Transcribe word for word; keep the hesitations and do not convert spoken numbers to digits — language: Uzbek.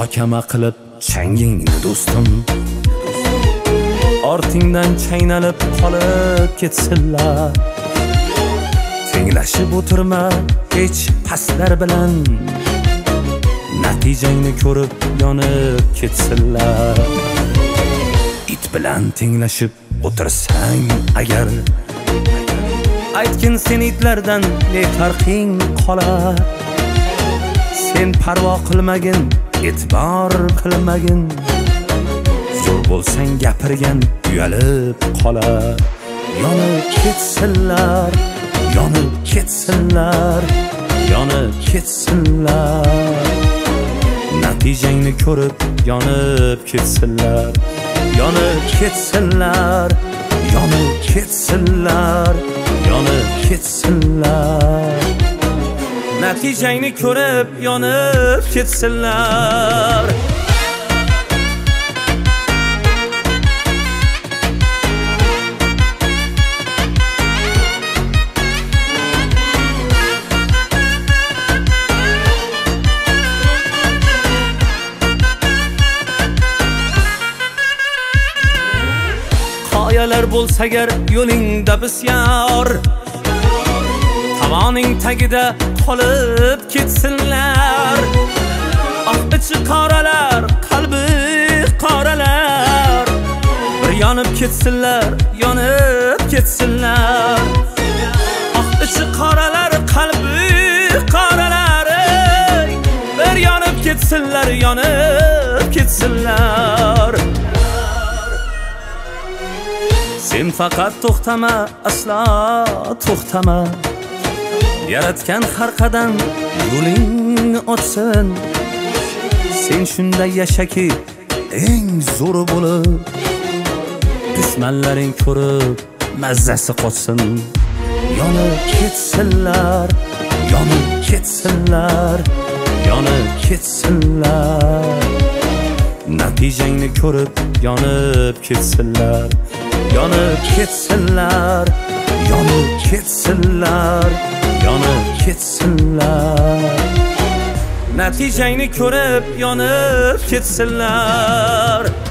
muhokama qilib changingni do'stim, ortingdan chaynalib qolib ketsinlar. Tenglashib o'tirma hech paslar bilan, natijangni ko'rib yonib ketsinlar. It bilan tenglashib o'tirsang agar, aytgin sen itlardan ne farqing qolar. Sen parvo qilmagin, e'tibor qilmagin, zo'r bo'lsang gapirgan uyalib qolar. Yonib ketsinlar, yonib ketsinlar, yonib ketsinlar. Natijangni ko'rib yonib ketsinlar. Yonib ketsinlar, yonib ketsinlar, yonib ketsinlar. Natijangni ko'rib yonib ketsinlar. Qoyalar bo'lsa agar yo'lingda bisyor, tavoning tagida qolib ketsinlar. Ah ichi qoralar, qalbi qoralar, bir yonib ketsinlar, yonib ketsinlar. Ah ichi qoralar, qalbi qoralar, bir yonib ketsinlar, yonib ketsinlar. Sen faqat to'xtama, aslo to'xtama, yaratgan har qadam yo'ling o'tsin. Sen shunday yashaki eng zo'ri bo'lib, dushmanlaring ko'rib mazzasi qochsin. Yonib ketsinlar, yonib ketsinlar, yonib ketsinlar. Natijangni ko'rib yonib ketsinlar. Yonib ketsinlar, yonib ketsinlar, yonib ketsinlar. Natijangni ko'rib yonib ketsinlar.